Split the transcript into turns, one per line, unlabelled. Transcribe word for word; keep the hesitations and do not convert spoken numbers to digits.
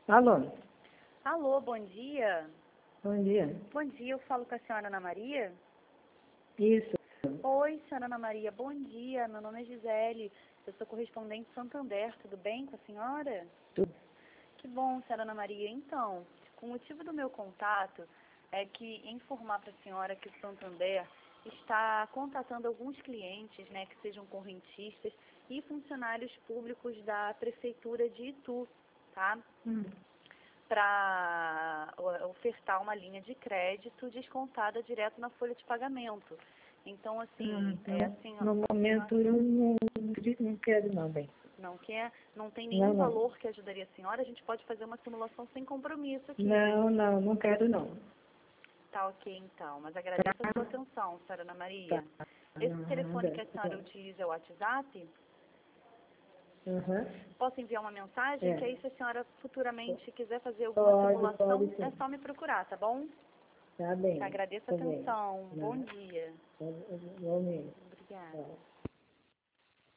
Alô,
Alô, bom dia.
bom dia.
Bom dia, eu falo com a senhora Ana Maria.
Isso,
Oi, senhora Ana Maria, bom dia. Meu nome é Gisele, eu sou correspondente Santander, tudo bem com a senhora?
tudo.
Que bom, senhora Ana Maria. Então, o motivo do meu contato é que informar para a senhora que o Santander está contatando alguns clientes, né, que sejam correntistas e funcionários públicos da Prefeitura de Itu, tá?
Hum.
Para ofertar uma linha de crédito descontada direto na folha de pagamento. Então, assim,
Hum,
é assim, ó,
no momento eu não, não quero não, bem.
não quer, não tem
Não,
nenhum
não.
valor que ajudaria a senhora, a gente pode fazer uma simulação sem compromisso aqui.
Não, não, não quero não.
Tá ok, então, mas agradeço a sua atenção, senhora Ana Maria.
Tá.
Esse telefone que a
Nada.
senhora utiliza é o WhatsApp?
Uhum.
Posso enviar uma mensagem?
É.
Que aí, se a senhora futuramente quiser fazer alguma
Pode,
simulação,
pode
é
sim.
só me procurar, tá bom?
Tá bem.
Agradeço a
Tá bem.
atenção. Bom
Não,
dia.
igualmente.
Obrigada.
Tá.